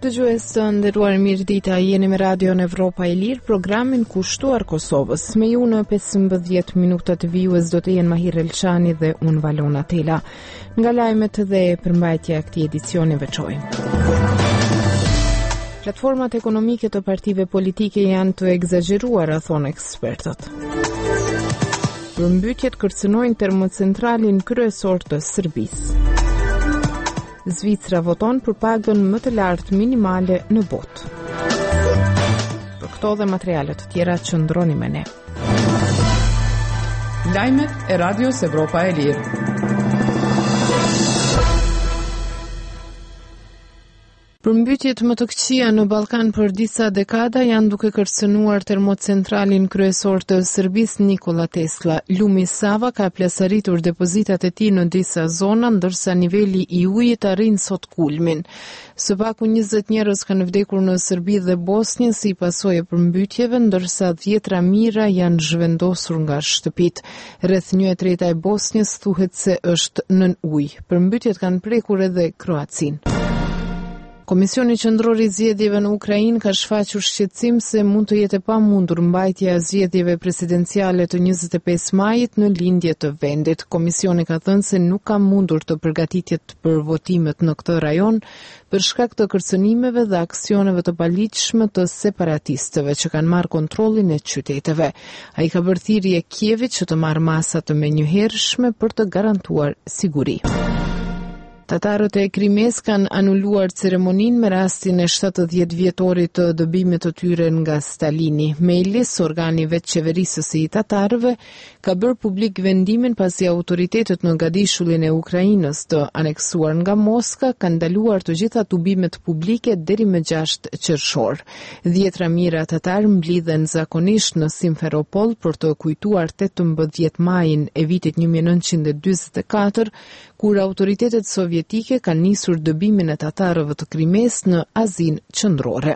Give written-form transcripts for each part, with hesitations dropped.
dëgjues të nderuar, mirëdita, jeni me Radion Evropa e Lirë, programin kushtuar Kosovës. Me ju në 15 minuta të vijues do të jenë Mahir Elçani dhe unë Valona Tela. Nga lajmet dhe përmbajtja e këtij edicioni veçojmë. Platformat ekonomike të partive politike janë të egzageruara, thonë ekspertët. Përmbytjet kërcënojnë termocentralin kryesor të Serbisë. Zvicra voton për pagën më të lartë minimale në botë. Për këto dhe materialet të tjera qëndroni me ne. Lajmet e Radios Evropa e Lirë. Përmbytjet më të këqija në Ballkan për disa dekada janë duke kërcënuar termocentralin kryesor të Serbisë, Nikola Tesla. Lumi Sava ka plasaritur depozitat e tij në disa zona, ndërsa niveli I ujit arrin sot kulmin. Së paku 20 njerëz kanë vdekur në Serbi dhe Bosnjë si pasojë e përmbytjeve, ndërsa 10 mijëra janë zhvendosur nga shtëpitë. Rreth 1/3 e Bosnjës thuhet se është nën ujë. Përmbytjet kanë prekur edhe Kroacinë. Komisioni Qendror I Zgjedhjeve në Ukrainë ka shfaqur shqetësim se mund të jetë e pamundur mbajtja e zgjedhjeve presidenciale të 25 majit në lindje të vendit. Komisioni ka thënë se nuk ka mundur të përgatitjet për votimet në këtë rajon për shkak të kërcënimeve dhe aksioneve të paligjshme të separatistëve që kanë marrë kontrollin e qyteteve. Ai ka bërë thirrje Kievit që të marrë masa të menjëhershme për të garantuar siguri. Tatarët e Krimes kanë anuluar ceremoninë me rastin e 70 vjetorit të dëbimit të tyre nga Stalini. Mejlis, organi vetëqeverisës I tatarëve, ka bërë publik vendimin pasi autoritetet në Gadishullin e Ukrainës të aneksuar nga Moska kanë ndaluar të gjitha tubimet publike deri më 6 qershor. 10 mijëra tatar mblidhen zakonisht në Simferopol për të kujtuar 18 majin e vitit 1944, kur autoritetet sovjetike kanë nisur dëbimin e tatarëve të Krimes në Azinë qendrore.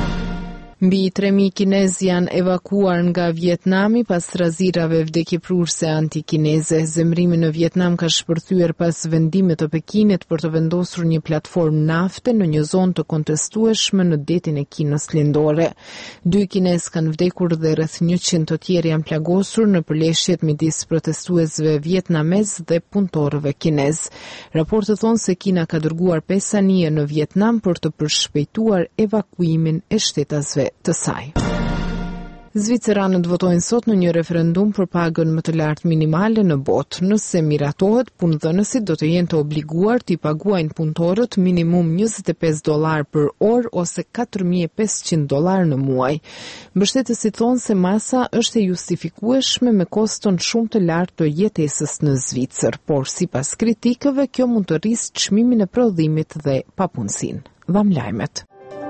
Mbi 3.000 kinezë janë evakuar nga Vietnami pas rrazirave vdekjeprurse antikineze. Zemrimi në Vietnam ka shpërthyer pas vendimit të Pekinit për të vendosur një platformë nafte në një zonë të kontestueshme në detin e Kinës lindore. 2 kinezë kanë vdekur dhe rreth 100 të tjerë janë plagosur në përleshjet midis protestuesve vietnamez dhe punëtorëve kinez. Raportet thonë se Kina ka dërguar 5 anije në Vietnam për të përshpejtuar evakuimin e shtetasve të saj. Zviceranët votojnë sot në një referendum për pagën më të lartë minimale në botë. Nëse miratohet, punëdhënësit do të jenë të obliguar të paguajnë punëtorët minimum $25 për orë ose $4.500 në muaj. Mbështetësit thonë se masa është e justifikueshme me koston shumë të lartë të jetesës në Zvicër, por sipas kritikëve kjo mund të rrisë çmimin e prodhimit dhe papunësinë. Dham lajmet.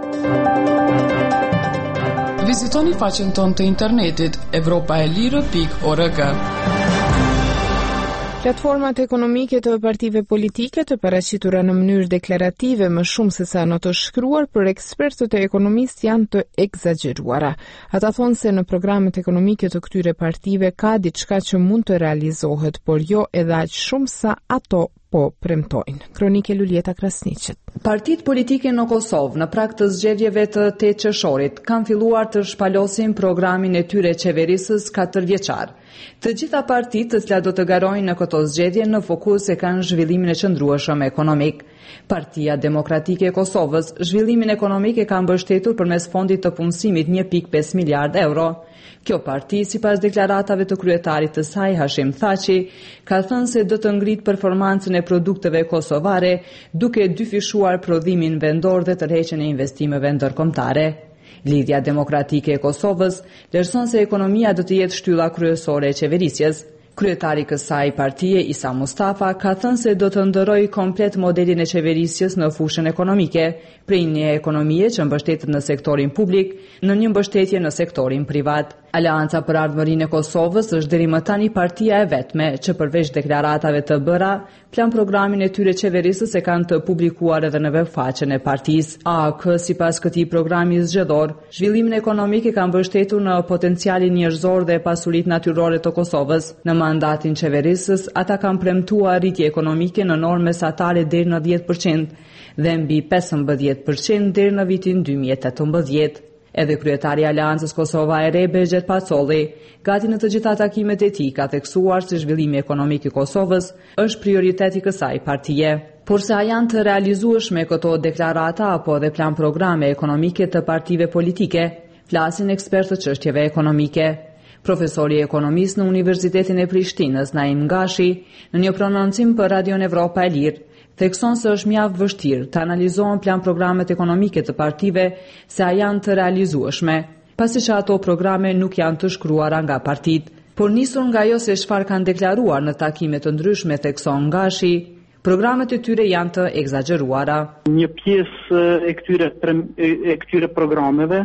Vizitoni faqen tonë të internetit evropaelire.org. Platformat ekonomike të partive politike të paraqitura në mënyrë deklarative më shumë se sa në të shkruar për ekspertët e ekonomistë janë të egzageruara. Ata thonë se në programet ekonomike të këtyre partive ka diçka që mund të realizohet, por jo edhe aq shumë sa ato po premtojnë. Kronike Luljeta Krasniqit. Partitë politike në Kosovë në prag të zgjedhjeve të 8 qershorit kanë filluar të shpalosin programin e tyre qeverisës 4 vjeçar. Të gjitha partitë të cilat do të garojnë në këto zgjedhje në fokus e kanë zhvillimin e qëndrueshëm ekonomik. Partia Demokratike e Kosovës zhvillimin ekonomik e ka mbështetur përmes fondit të punësimit 1.5 miliard euro. Kjo parti, sipas deklaratave të kryetarit të saj Hashim Thaçi, ka thënë se do të ngritë performancën e produkteve kosovare duke dyfishuar prodhimin vendor dhe tërheqjen e investimeve ndërkombëtare. Lidhja Demokratike e Kosovës vlerëson se ekonomia do të jetë shtylla kryesore e qeverisjes. Kryetari I kësaj partie, Isa Mustafa, ka thënë se do të ndërrojë komplet modelin e qeverisjes në fushën ekonomike, prej një ekonomie që mbështetet në sektorin publik në një mbështetje në sektorin privat. Aleanca për Ardhmërinë e Kosovës është deri më tani partia e vetme që përveç deklaratave të bëra, plan programin e tyre qeverisës e kanë të publikuar edhe në webfaqen e partisë. AAK, sipas këtij programi zgjedhor, zhvillimin ekonomik e kanë mbështetur në potencialin njerëzor dhe pasuritë natyrore të Kosovës. Në mandatin qeverisës, ata kanë premtuar rritje ekonomike në normë mesatare deri në 10% dhe mbi 15% deri në vitin 2018. Edhe kryetari i Aleancës Kosova e Re, Begjet Pacolli, gati në të gjitha takimet e tij ka theksuar se zhvillimi ekonomik i Kosovës është prioritet i kësaj partie. Por se a janë të realizueshme këto deklarata apo edhe plan programe ekonomike të partive politike, flasin ekspertët çështjeve ekonomike. Profesori ekonomist në Universitetin e Prishtinës, Naim Gashi, në një prononcim për Radion Evropa e Lirë, thekson se është mjaft vështirë të analizohen plan programet ekonomike të partive se a janë të realizueshme, pasi që ato programe nuk janë të shkruara nga partitë. Por nisur nga ajo se çfarë kanë deklaruar në takime të ndryshme, thekson Gashi, programet e tyre janë të egzageruara. Një pjesë e këtyre programeve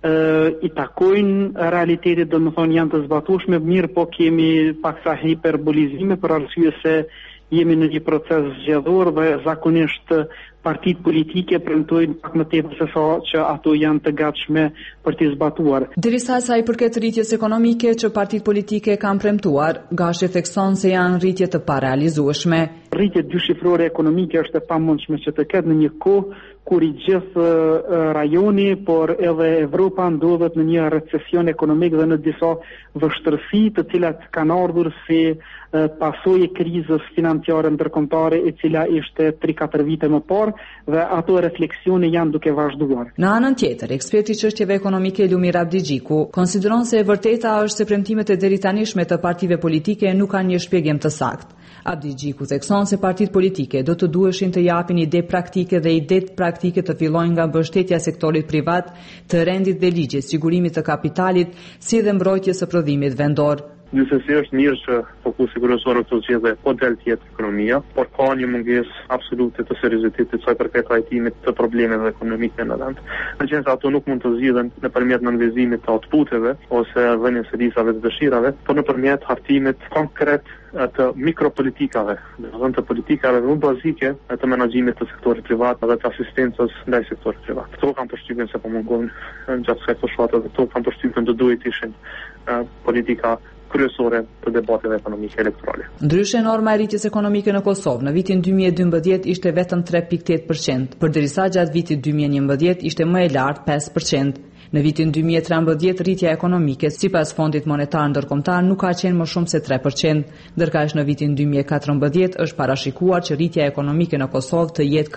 i takojnë realitetit, domethënë janë të zbatueshme, mirë po kemi paksa hiperbolizime për arsye se jemi në një proces zgjedhor dhe zakonisht partitë politike premtojnë pak më tepër se sa që ato janë të gatshme për të zbatuar. Derisa sa i përket rritjes ekonomike që partitë politike kanë premtuar, Gashi thekson se janë rritje të parealizueshme. Rritje dyshifrore ekonomike është e pamundshme që të ketë në një kohë kur i gjithë rajoni, por edhe Evropa ndodhet në një recesion ekonomik dhe në disa vështirësi të cilat kanë ardhur si pasojë e krizës financiare ndërkombëtare e cila ishte 3-4 vite më parë dhe ato refleksione janë duke vazhduar. Në anën tjetër, eksperti i çështjeve ekonomike Lumir Abdigjiku konsideron se e vërteta është se premtimet e deritanishme të partive politike nuk kanë një shpjegim të saktë. Abdigjiku thekson se partitë politike do të duheshin të japin ide praktike dhe idet praktike të fillojnë nga mbështetja e sektorit privat, të rendit dhe ligjit, sigurimit të kapitalit, si dhe mbrojtjes së prodhimit vendor. Gjithsesi është mirë që fokusi kryesor në këtë zgjedhje po del tjetër ekonomia, por ka një mungesë absolute të seriozitetit sa i përket trajtimit të problemeve ekonomike në vend. Në qenë se ato nuk mund të zgjidhen nëpërmjet nënvezimit të outputeve ose vënies së disave të dëshirave, por nëpërmjet hartimit konkret të mikropolitikave, domethënë të politikave më bazike të menaxhimit të sektorit privat dhe të asistencës ndaj sektorit privat. Këto kanë përshtypjen se po mungojnë gjatë kësaj fushate dhe këto kanë përshtypjen të duhet ishin politika kryesore të debateve ekonomike elektorale. Ndryshe, norma e rritjes ekonomike në Kosovë në vitin 2012 ishte vetëm 3.8%, përderisa gjatë vitit 2011 ishte më e lartë 5%. Në vitin 2013 rritja ekonomike sipas Fondit Monetar Ndërkombëtar nuk ka qenë më shumë se 3%, ndërkaq në vitin 2014 është parashikuar që rritja ekonomike në Kosovë të jetë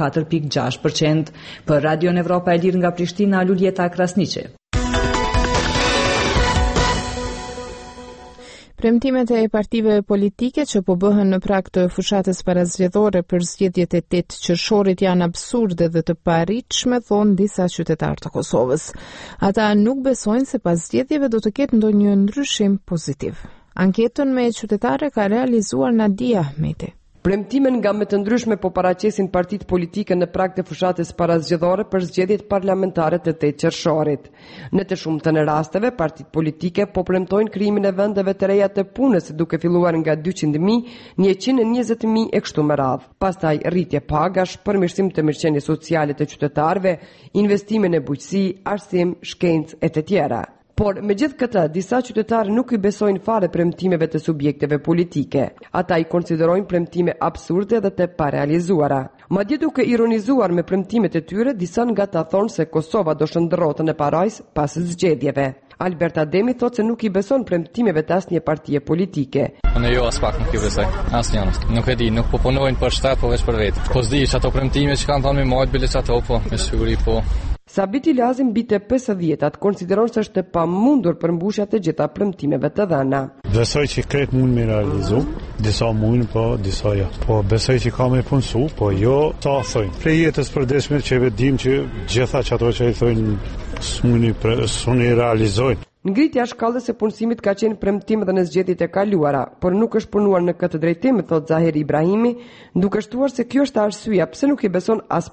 4.6%. Për Radion Evropa e Lirë nga Prishtina, Luljeta Krasniqi. Premtimet e partive politike që po bëhen në prag të fushatës parazgjedhore për zgjedhjet e 8 qershorit janë absurde dhe të paritshme, thonë disa qytetarë të Kosovës. Ata nuk besojnë se pas zgjedhjeve do të ketë ndonjë ndryshim pozitiv. Anketën me qytetare ka realizuar Nadia Ahmeti. Premtimen nga më të ndryshme po paraqesin partitë politike në prag të fushatës parazgjedhore për zgjedhjet parlamentare të 8 qershorit. Në të shumtën e rasteve, partitë politike po premtojnë krijimin e vendeve të reja të punës, duke filluar nga 200.000, 120.000 e kështu me radhë. Pastaj rritje pagash, përmirësim të mirëqenies sociale të qytetarëve, investime në bujqësi, arsim, shkencë e të tjera. Por me gjithë këta, disa qytetarë nuk i besojnë fare premtimeve të subjekteve politike. Ata i konsiderojnë premtime absurde dhe të parealizuara. Madje duke ironizuar me premtimet e tyre, disa nga ta thonë se Kosova do shndërrohet në parajs pas zgjedhjeve. Albert Ademi thotë se nuk i beson premtimeve të asnjë partie politike. Unë jo as pak nuk i besoj. Asnjë. Nuk e di, nuk po punojnë për shtat, po vetëm për vetë. Po s'di çato premtime që kanë thënë me majt bile çato, po me siguri po. Sabiti Lazim bite 50-at konsideron se është e pamundur për mbushja të gjitha premtimeve të dhëna. Besoj që kretë mund me realizu, disa mund, po disa jo. Po besoj që ka me punësu, po jo ta thojnë. Prej jetës përdeshme që vedim që gjitha që ato që i thojnë s'uni realizojnë. Ngritja shkallës e punësimit ka qenë premtim dhe në zgjedhjet e kaluara, por nuk është punuar në këtë drejtim, thot Zaheri Ibrahimi, duke shtuar se kjo është arsyeja pse nuk i beson as pak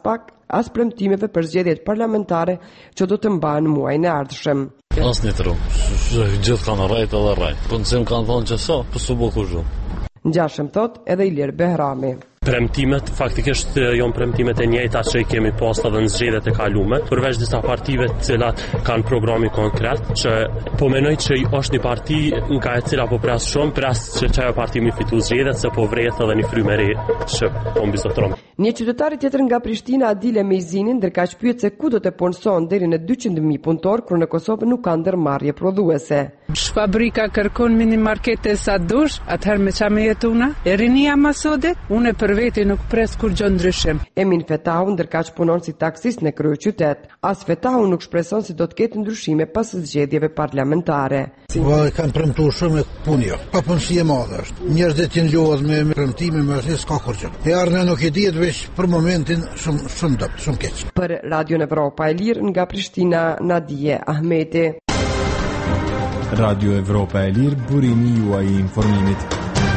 as premtimeve për zgjedhjet parlamentare që do të mbahen muajin e ardhshëm. Asnjë tru, gjithë kanë rrejt edhe rrejt. Po nëse më kanë thonë që so, po s'u bë kurrë. Ngjashëm thot edhe Ilir Behrami. Premtimet faktikisht janë premtimet e njëjta që i kemi pas edhe në zgjedhjet e kaluara, përveç disa partive të cilat kanë programi konkret, që po mendoj që është një parti nga e cila po pres që çajo parti mi fitu zgjedhjet se po vret edhe një frymë re që po mbizotron. Një qytetar tjetër nga Prishtina, Adile Mejzini, ndërkaq pyet se ku do të punëson deri në 200.000 punëtor kur në Kosovë nuk ka ndërmarrje prodhuese. Fabrika kërkon minimarkete sa dush, atëherë me çamë jetuna, e rinia masode, unë për veti nuk pres kur gjë ndryshim. Emin Fetahu ndërkaq punon si taksist në kryeqytet. As Fetahu nuk shpreson se do të ketë ndryshime pas zgjedhjeve parlamentare. Kanë premtuar shumë punë. Pa punësi e madhe është. Njerëzit janë lodhur me premtime, me asnjë s'ka kurrë. E ardhmja nuk e dihet veç për momentin shumë keq. Për Radio Evropa e Lirë nga Prishtina, Nadije Ahmeti. Radio Evropa e Lirë, burimi juaj i informimit.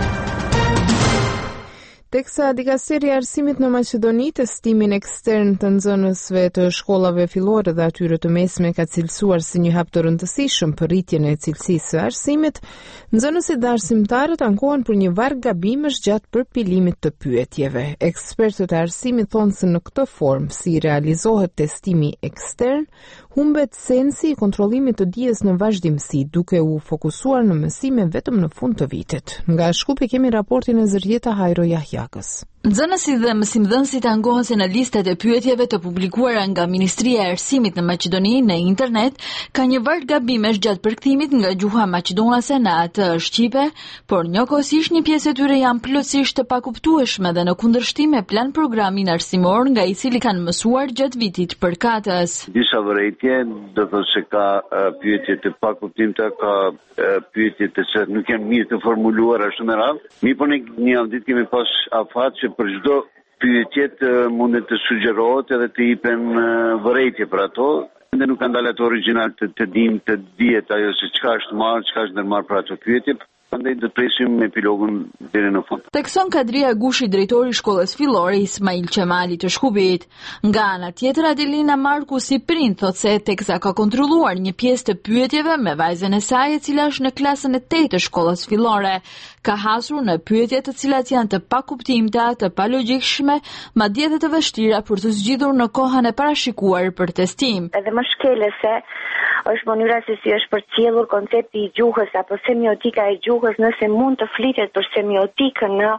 Teksa Dikasteri e Arsimit në Maqedoni testimin ekstern të nxënësve të shkollave fillore dhe atyre të mesme ka cilësuar si një hap të rëndësishëm për rritjen e cilësisë së arsimit, nxënësit dhe arsimtarët ankohen për një varg gabimesh gjatë përpilimit të pyetjeve. Ekspertët e arsimit thonë se në këtë formë si realizohet testimi ekstern, humbet sensi i kontrollimit të dijes në vazhdimsi, duke u fokusuar në mësime vetëm në fund të vitit. Nga Shkupi kemi raportin e Zërjeta Hajro Jahjakës. Nxënësit dhe mësimdhënësit angohen se në listat e pyetjeve të publikuara nga Ministria e Arsimit në Maqedoni në internet ka një varg gabimesh gjatë përkthimit nga gjuha maqedonase në atë shqipe, por njëkohësisht një pjesë e tyre janë plotësisht të pakuptueshme dhe në kundërshtim me plan programin arsimor nga i cili kanë mësuar gjatë vitit përkatës. Disa vërejtje do të thotë se ka pyetje të pakuptimta, ka pyetje që nuk janë mirë të formuluara ashtu me radhë. Mi po ne një ditë kemi pas afat që për çdo pyetje mundet të sugjerohet edhe të jipen vërejtje për ato. Ne nuk kanë dalë ato origjinal të dihet ajo se çka është marrë, çka është ndërmarrë për ato pyetje. Prandaj do të presim me epilogun deri në fund. Tekson Kadria Gushi, drejtori i shkollës fillore Ismail Qemali të Shkupit. Nga ana tjetër, Adelina Marku si prind thotë se teksa ka kontrolluar një pjesë të pyetjeve me vajzën e saj, e cila është në klasën e 8 të shkollës fillore. Ka hasur në pyetje të cilat janë të pakuptimta, të palogjikshme, madje edhe të vështira për të zgjidhur në kohën e parashikuar për testim. Edhe më shkelëse është mënyra se si është përcjellur koncepti i gjuhës apo semiotika e gjuhës, nëse mund të flitet për semiotikën në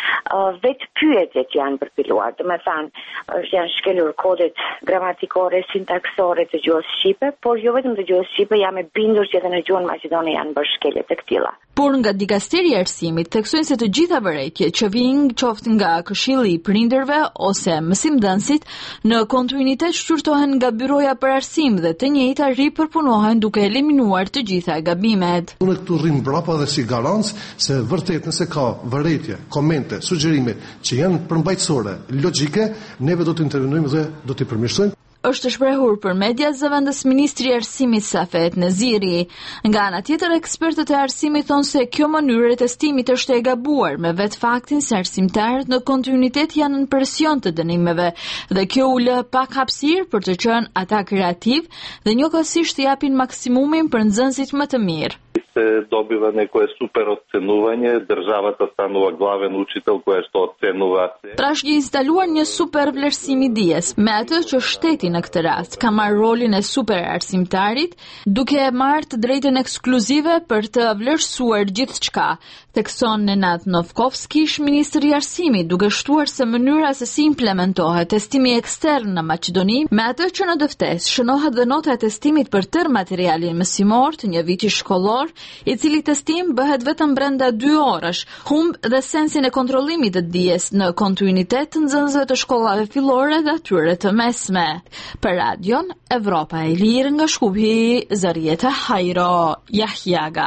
vetë pyetjet janë përpiluar. Do të thënë, janë shkelur kodet gramatikore, sintaksore të gjuhës shqipe, por jo vetëm të gjuhës shqipe, jam e bindur që edhe në gjuhën maqedone janë bërë shkelje të këtilla. Por nga Dikasteri e Arsimit theksojnë se të gjitha vërejtjet që vijnë qoftë nga Këshilli i Prindërve ose mësimdhënësit në kontinuitet shqyrtohen nga Byroja për Arsim dhe të njëjta ripërpunohen duke eliminuar të gjitha gabimet. Unë këtu rrim brapa dhe si garancë se vërtet nëse ka vërejtje, komente, sugjerime që janë përmbajtësore, logjike, neve do të intervenojmë dhe do t'i përmirësojmë. Është shprehur për mediat zëvendës Ministri i Arsimit Safet Neziri. Nga ana tjetër, ekspertët e arsimit thonë se kjo mënyrë e testimit është e gabuar, me vetë faktin se arsimtarët në kontinuitet janë në presion të dënimeve dhe kjo u lë pak hapësirë për të qenë ata kreativ dhe njëkohësisht japin maksimumin për nxënësit më të mirë. Се добива некое супер оценување, државата станува главен учител кој што оценува. Trash një instaluar një super vlerësim i dijes, me atë që shteti në këtë rast ka marrë rolin e super arsimtarit, duke marrë të drejtën ekskluzive për të vlerësuar gjithçka. Tekson Nenad Novkovski, ministri i arsimit, duke shtuar se mënyra se si implementohet testimi ekstern në Maqedoni, me atë që në dëftesë shënohet dhe nota e testimit për tërë materialin mësimor të një viti shkollor, i cili testim bëhet vetëm brenda 2 orësh, humb dhe sensin e kontrollimit të dijes në kontinuitet të nxënësve të shkollave fillore dhe atyre të mesme. Për Radion Evropa e Lirë nga Shkupi, Zërjeta Hajro Jahjaga.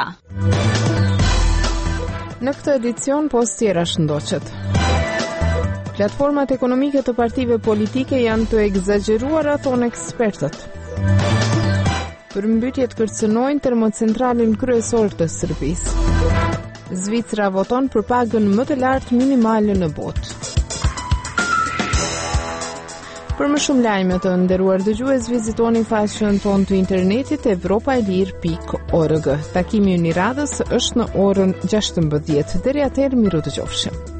Në këtë edicion, post tjera shëndoqet. Platformat ekonomike të partive politike janë të egzageruara, thonë ekspertët. Përmbytjet kërcënojnë termocentralin kryesor të Serbisë. Zvicra voton për pagën më të lartë minimale në botë. Për më shumë lajme të nderuar dëgjues, vizitoni faqen tonë të internetit evropaelir.org. Takimi i radhës është në orën 16. Deri atëherë, miru dëgjofshim.